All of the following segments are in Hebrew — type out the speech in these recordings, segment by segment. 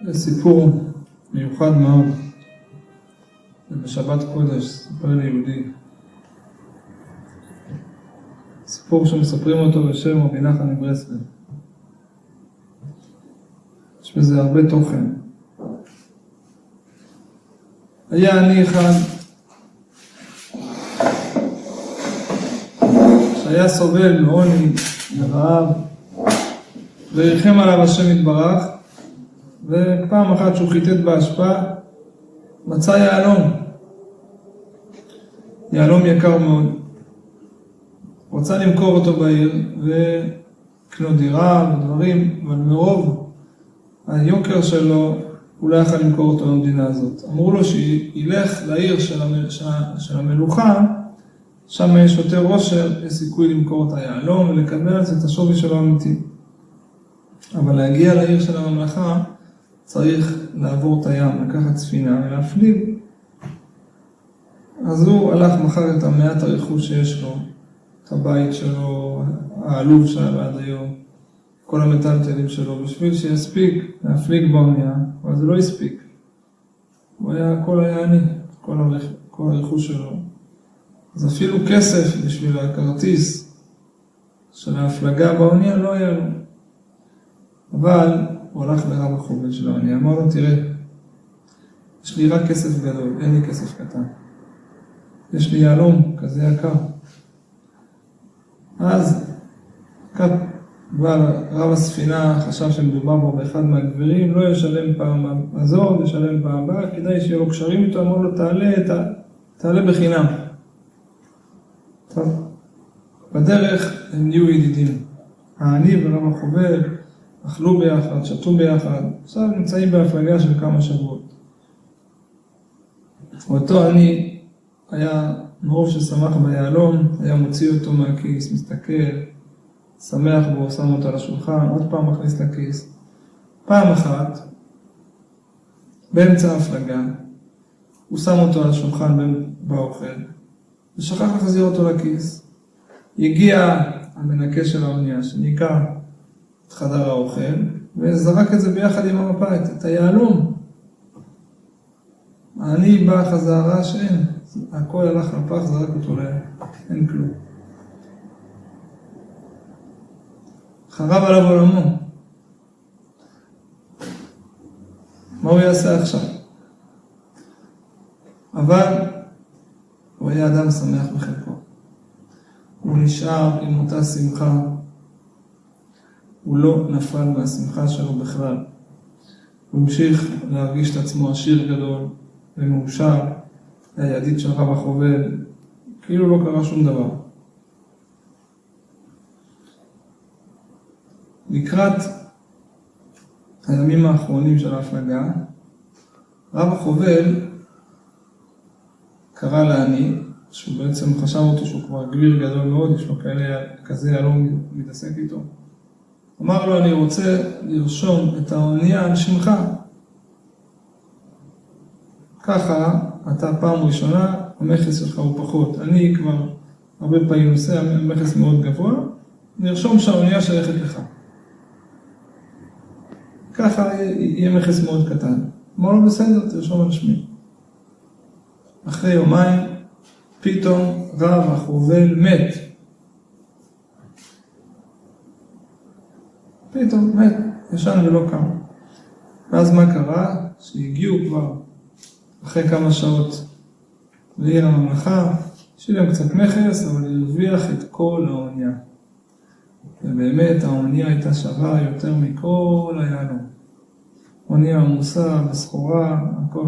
זה סיפור מיוחד מאוד. זה בשבת קודש, סיפר ליהודי. סיפור שמספרים אותו בשם רבי נחמן מברסלב. יש בזה הרבה תוכן. היה עני אחד שהיה סובל מעוני ורעב, וריחם עליו השם יתברך, ופעם אחת שהוא חיטט באשפה מצא יהלום. יהלום יקר מאוד. הוא רצה למכור אותו בעיר וקנות דירה ודברים, אבל מרוב היוקר שלו הוא לא יכל למכור אותו במדינה הזאת. אמרו לו שילך לעיר של המלוכה, שם יש יותר רושר, יש סיכוי למכור את היהלום ולקבל על זה את השווי שלו אמיתי. אבל להגיע לעיר של הממלכה צריך לעבור את הים, לקחת ספינה ולהפליג. אז הוא הלך מחר את המעט הרכוש שיש לו, את הבית שלו, העלוב שהיה עד היום, כל המטלטלים שלו, בשביל שיספיק להפליג באונייה, אבל זה לא הספיק. הכל היה עני, כל הרכוש שלו. אז אפילו כסף בשביל הכרטיס של ההפלגה באונייה לא היה לו. אבל הוא הלך לרב החובל של האונייה, אמר לו, תראה, יש לי רק כסף גדול, אין לי כסף קטן. יש לי יהלום כזה יקר. אז רב הספינה חשב שמדובר בו באחד מהגבירים, לא ישלם פעם הזאת, ישלם פעם הבאה, כדאי שיהיו לו קשרים איתו, אמר לו, תעלה בחינם. טוב, בדרך הם נהיו ידידים. העני ורב החובל אכלו ביחד, שתו ביחד, עכשיו נמצאים בהפלגה של כמה שבועות. אותו עני היה מרוב ששמח ביהלום, היה מוציא אותו מהכיס, מסתכל, שמח בו, שם אותו על השולחן, עוד פעם מכניס לכיס. פעם אחת, באמצע ההפלגה, הוא שם אותו על השולחן באוכל, ושכח להחזיר אותו לכיס. הגיע המנקה של האונייה, שניקה את חדר האוכל, וזרק את זה ביחד עם המפה, את היהלום. אני בא חזרה שאין, הכל הלך לפח, זרק אותו אין כלום. חרב עליו עולמו. מה הוא יעשה עכשיו? אבל הוא היה אדם שמח בחלקו. הוא נשאר עם אותה שמחה. הוא לא נפל מהשמחה שלו בכלל. הוא המשיך להרגיש את עצמו עשיר גדול ומאושר. היה ידיד של רב החובל, כאילו לא קרה שום דבר. לקראת הימים האחרונים של ההפלגה, רב החובל קרא לעני, שהוא בעצם חשב אותו שהוא כבר גביר גדול מאוד, יש לו כזה יהלום מתעסק איתו. אמר לו, אני רוצה לרשום את האונייה על שמך. ככה, אתה פעם ראשונה, המכס שלך הוא פחות. אני כבר הרבה פעמים עושה, המכס מאוד גבוה, נרשום שהאונייה שייכת לך. ככה יהיה מכס מאוד קטן. אמר לו, בסדר, תרשום על שמי. אחרי יומיים, פתאום רב החובל מת. פתאום מת, ישן ולא קם. ואז מה קרה? שהגיעו כבר אחרי כמה שעות לעיר הממלכה, שילם קצת מכס, אבל הרוויח את כל האונייה. ובאמת האונייה הייתה שווה יותר מכל היהלום. אונייה עמוסה, בסחורה, הכל.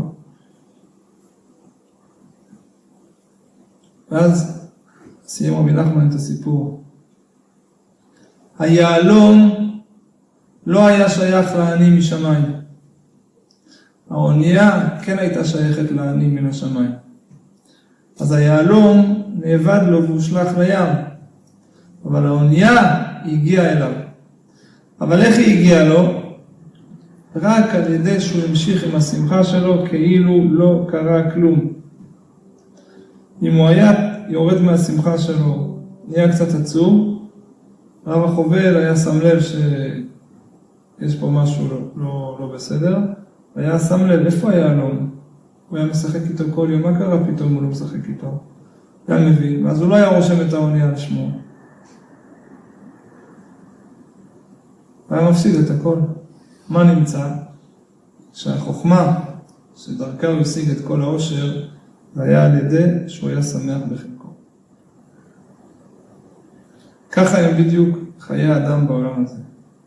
ואז סיים רבי נחמן את הסיפור. היהלום לא היה שייך לעני משמיים. האונייה כן הייתה שייכת לעני מן השמיים. אז היהלום נאבד לו והושלך לים. אבל האונייה הגיעה אליו. אבל איך היא הגיעה לו? רק על ידי שהוא המשיך עם השמחה שלו כאילו לא קרה כלום. אם הוא היה יורד מהשמחה שלו, נהיה קצת עצוב, רב החובל היה שם לב שיש פה משהו לא בסדר, היה שם לב, איפה היה אלון? הוא היה משחק איתו כל יום, מה קרה פתאום הוא לא משחק איתו? היה מבין, ואז הוא לא היה רושם את האונייה על שמו. היה מפסיד את הכל. מה נמצא? שהחוכמה, שדרכה הוא השיג את כל העושר, זה היה על ידי שהוא היה שמח בחלקו. ככה הם בדיוק חיי האדם בעולם הזה.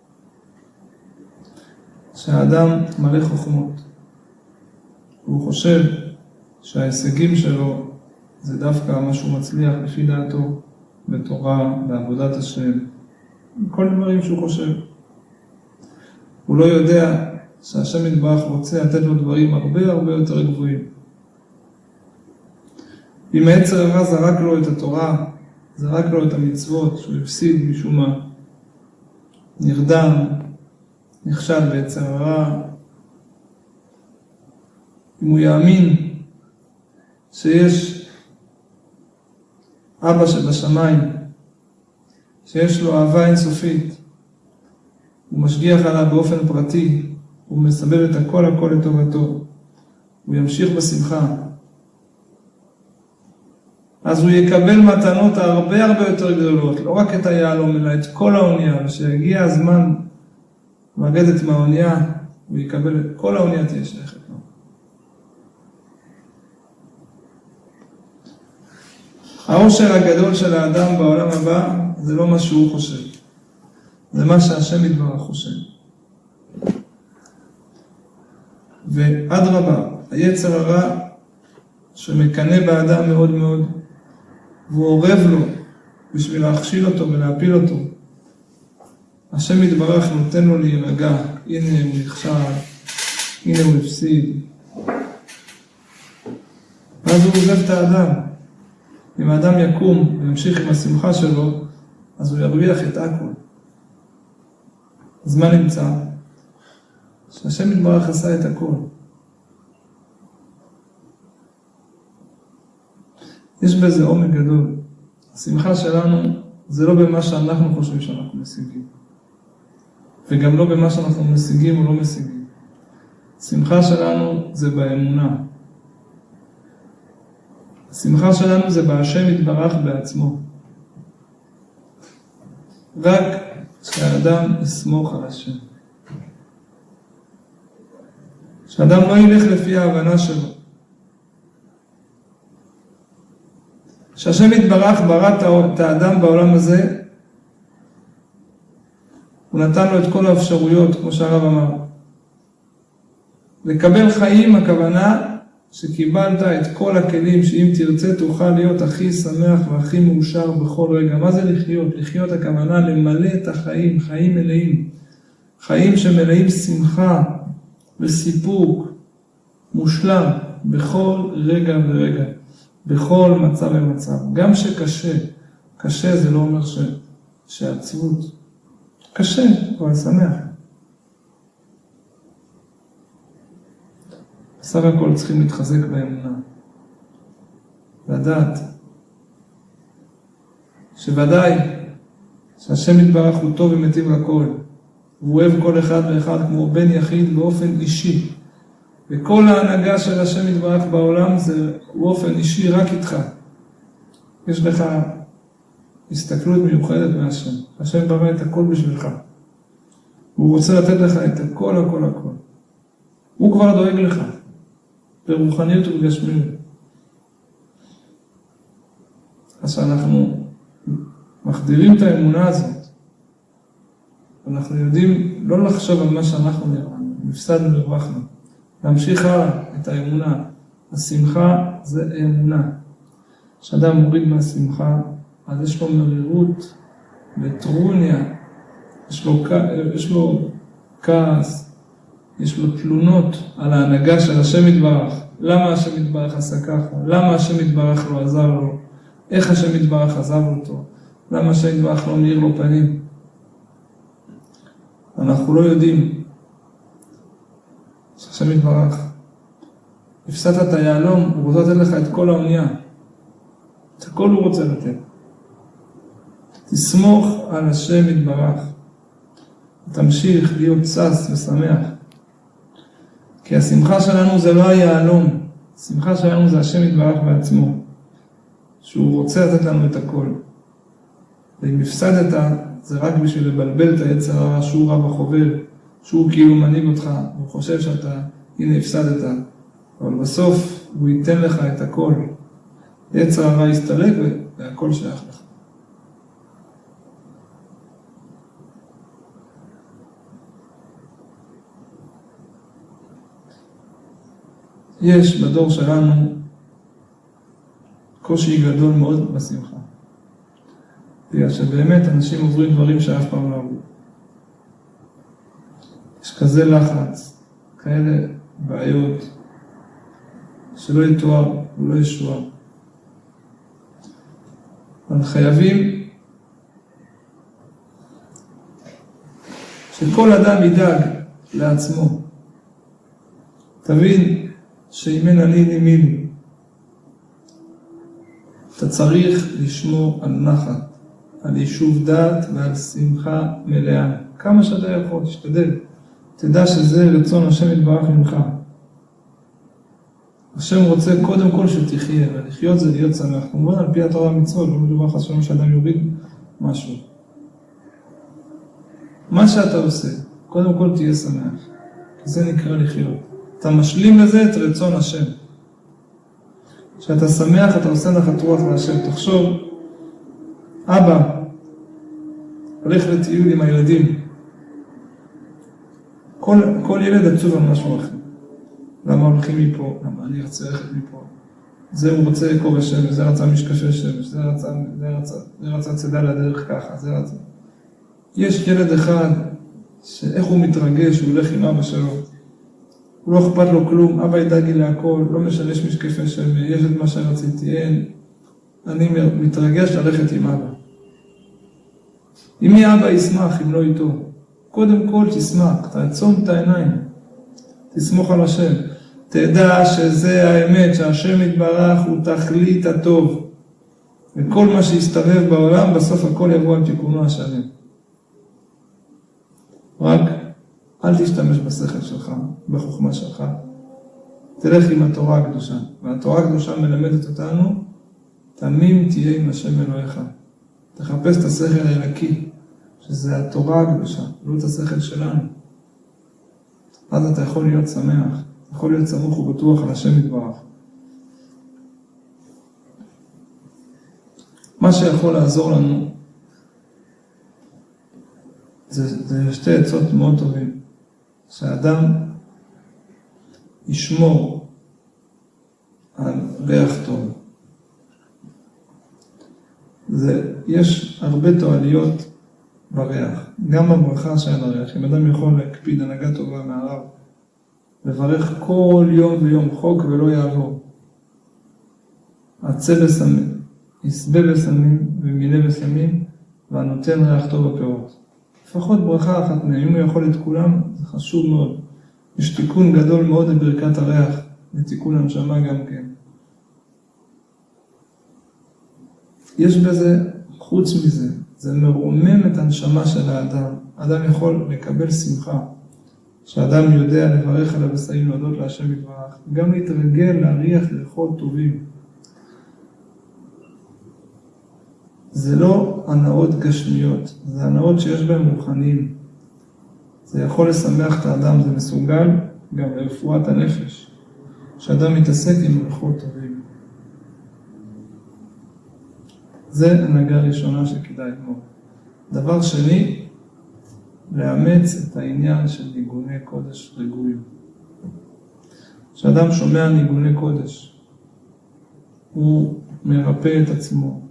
שהאדם מלא חוכמות. הוא חושב שההישגים שלו זה דווקא מה שהוא מצליח לפי דעתו, בתורה, בעבודת השם, כל דברים שהוא חושב. הוא לא יודע שהשם יתברך רוצה לתת לו דברים הרבה הרבה יותר גבוהים. אם היצר הרע זרק לו את התורה, זרק לו את המצוות שהוא הפסיד משום מה, נרדם, נכשל ביצר הרע, אם הוא יאמין שיש אבא שבשמיים, שיש לו אהבה אינסופית, הוא משגיח עליו באופן פרטי, הוא מסבב את הכל לטובתו, הוא ימשיך בשמחה, אז הוא יקבל מתנות הרבה יותר גדולות, לא רק את היהלום, אלא את כל האונייה, ושיגיע הזמן לרדת מהאונייה, הוא יקבל את כל האונייה תהיה שייכת לו. העושר הגדול של האדם בעולם הבא, זה לא מה שהוא חושב. זה מה שהשם יתברך חושב. ואדרבה, היצר הרע שמקנה באדם מאוד מאוד, והוא עורב לו בשביל להכשיל אותו ולהפיל אותו. השם יתברך נותן לו להירגע, הנה הוא נכשל, הנה הוא הפסיד. ואז הוא עוזב את האדם. אם האדם יקום וימשיך עם השמחה שלו, אז הוא ירוויח את הכל. אז מה נמצא? שהשם יתברך עשה את הכל. יש בזה עומק גדול. השמחה שלנו זה לא במה שאנחנו חושבים שאנחנו משיגים. וגם לא במה שאנחנו משיגים או לא משיגים. השמחה שלנו זה באמונה. השמחה שלנו זה בהשם יתברך בעצמו. רק שהאדם יסמוך על השם. שהאדם לא ילך לפי ההבנה שלו. שהשם יתברך ברא את האדם בעולם הזה, הוא נתן לו את כל האפשרויות, כמו שהרב אמר. לקבל חיים, הכוונה שקיבלת את כל הכלים, שאם תרצה תוכל להיות הכי שמח והכי מאושר בכל רגע. מה זה לחיות? לחיות הכוונה למלא את החיים, חיים מלאים. חיים שמלאים שמחה וסיפוק מושלם בכל רגע ורגע. בכל מצב ומצב. גם שקשה, קשה זה לא אומר שעצבות. קשה, אבל שמח. בסך הכל צריכים להתחזק באמונה. לדעת שוודאי שהשם יתברך הוא טוב ומטיב לכל. הוא אוהב כל אחד ואחד כמו בן יחיד באופן אישי. וכל ההנהגה של השם יתברך בעולם זה באופן אישי רק איתך. יש לך הסתכלות מיוחדת מהשם. השם ברא את הכל בשבילך. הוא רוצה לתת לך את הכל. הוא כבר דואג לך. ברוחניות ובגשמיות. אז שאנחנו מחדירים את האמונה הזאת, אנחנו יודעים לא לחשוב על מה שאנחנו נראינו, נפסדנו לרווחנו, להמשיך הלאה את האמונה. השמחה זה אמונה. כשאדם מוריד מהשמחה, אז יש לו מרירות וטרוניה, יש לו כעס, יש לו תלונות על ההנהגה של השם יתברך. למה השם יתברך עשה ככה? למה השם יתברך לא עזר לו? איך השם יתברך עזב אותו? למה השם יתברך לא מאיר לו פנים? אנחנו לא יודעים שהשם יתברך, הפסדת את היהלום, הוא רוצה לתת לך את כל האונייה. את הכל הוא רוצה לתת. תסמוך על השם יתברך. תמשיך להיות שש ושמח. כי השמחה שלנו זה לא היעלום, השמחה שלנו זה השם יתברך בעצמו, שהוא רוצה לתת לנו את הכל. ואם הפסדת, זה רק בשביל לבלבל את היצר הרע, שהוא רב החובל, שהוא כאילו מנהיג אותך, הוא חושב שאתה, הנה הפסדת, אבל בסוף הוא ייתן לך את הכל. יצר הרע יסתלק והכל שייך לך. יש בדור שלנו קושי גדול מאוד בשמחה. בגלל שבאמת אנשים עוברים דברים שאף פעם לא עברו. יש כזה לחץ, כאלה בעיות, שלא יתואר ולא ישוער. אבל חייבים שכל אדם ידאג לעצמו. תבין שאם אין אני נימיני, אתה צריך לשמור על נחת, על יישוב דעת ועל שמחה מלאה. כמה שאתה יכול, תשתדל. תדע שזה רצון השם יתברך ממך. השם רוצה קודם כל שתחיה, ולחיות זה להיות שמח. כמובן על פי התורה המצוות, לא מדובר חס ושלום שאדם יוריד משהו. מה שאתה עושה, קודם כל תהיה שמח, כי זה נקרא לחיות. אתה משלים לזה את רצון השם. כשאתה שמח, אתה עושה נחת רוח להשם. תחשוב, אבא הולך לטיול עם הילדים. כל ילד עצוב על משהו אחר. למה הולכים מפה? למה אני רוצה ללכת מפה? זה הוא רוצה כובע שמש, זה רצה משקפי שמש, זה רצה צדה לדרך ככה, זה רצה. יש ילד אחד שאיך הוא מתרגש, הוא הולך עם אבא שלו. הוא לא אכפת לו כלום, אבא ידאג לי להכל, לא משלש משקפי שמש, יש את מה שרציתי, אין. אני מתרגש ללכת עם אבא. אם מי אבא ישמח, אם לא איתו. קודם כל תשמח, תעצום את העיניים. תסמוך על השם. תדע שזה האמת, שהשם יתברך הוא תכלית הטוב. וכל מה שיסתובב בעולם, בסוף הכל יבוא על תיקונו השלם. רק אל תשתמש בשכל שלך, בחוכמה שלך. תלך עם התורה הקדושה. והתורה הקדושה מלמדת אותנו, תמים תהיה עם השם אלוהיך. תחפש את השכל האלוקי, שזה התורה הקדושה, לא את השכל שלנו. אז אתה יכול להיות שמח, יכול להיות סמוך ובטוח על השם יתברך. מה שיכול לעזור לנו, זה שתי עצות מאוד טובים. שהאדם ישמור על ריח טוב. יש הרבה תועליות בריח, גם בברכה של הריח. אם אדם יכול להקפיד הנהגה טובה מהרב, לברך כל יום ויום חוק ולא יעבור. עצה בסמים, יסבה בסמים ומילא בסמים, והנותן ריח טוב בפירות. לפחות ברכה אחת מהם, אם הוא יכול את כולם, זה חשוב מאוד. יש תיקון גדול מאוד לברכת הריח, לתיקון הנשמה גם כן. יש בזה, חוץ מזה, זה מרומם את הנשמה של האדם. האדם יכול לקבל שמחה, שהאדם יודע לברך על הבשרים להודות להשם יתברך, גם להתרגל להריח ריחות טובים. זה לא הנאות גשמיות, זה הנאות שיש בהם רוחניים. זה יכול לשמח את האדם, זה מסוגל גם לרפואת הנפש, שאדם מתעסק עם ריחות טובים. זה הנהגה ראשונה שכדאי ללמוד. דבר שני, לאמץ את העניין של ניגוני קודש רגועים. כשאדם שומע ניגוני קודש, הוא מרפא את עצמו,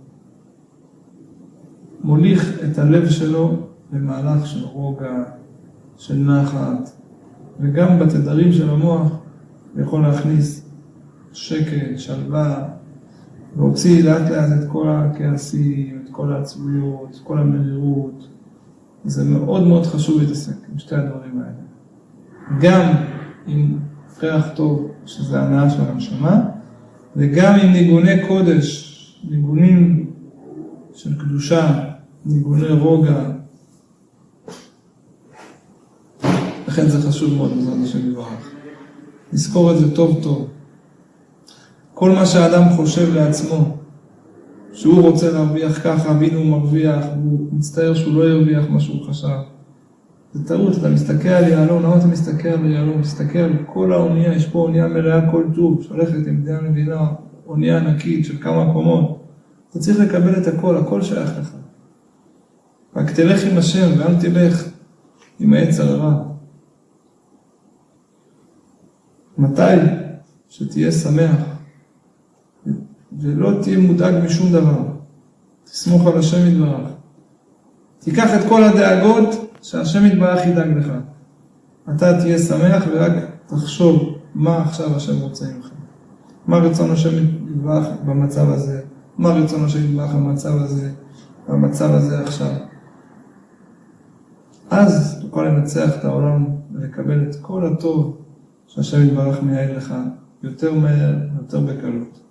מוליך את הלב שלו למהלך של רוגע, של נחת, וגם בתדרים של המוח יכול להכניס שקט, שלווה, להוציא לאט לאט את כל הכעסים, את כל העצבויות, את כל המרירות. זה מאוד מאוד חשוב להתעסק עם שתי הדברים האלה. גם עם ריח טוב, שזה הנאה של הנשמה, וגם עם ניגוני קודש, ניגונים של קדושה, ניגוני רוגע. לכן זה חשוב מאוד, בעזרת השם יתברך. לזכור את זה טוב טוב. כל מה שהאדם חושב לעצמו, שהוא רוצה להרוויח ככה, והנה הוא מרוויח, והוא מצטער שהוא לא ירוויח מה שהוא חשב. זה טעות, אתה מסתכל על יעלון, למה אתה מסתכל על יעלון? מסתכל על כל האונייה, יש פה אונייה מלאה כל טוב, שהולכת עם דיין מבינה, אונייה ענקית של כמה קומות. אתה צריך לקבל את הכל, הכל שייך לך. רק תלך עם השם, ואל תלך עם היצר הרע. מתי? שתהיה שמח, ולא תהיה מודאג משום דבר. תסמוך על השם יתברך. תיקח את כל הדאגות שהשם יתברך ידאג לך. אתה תהיה שמח ורק תחשוב מה עכשיו השם רוצה ממך. מה רצון השם יתברך במצב הזה? מה רצון השם יתברך במצב הזה עכשיו? אז תוכל לנצח את העולם ולקבל את כל הטוב שהשם יתברך מייעד לך יותר מהר, יותר בקלות.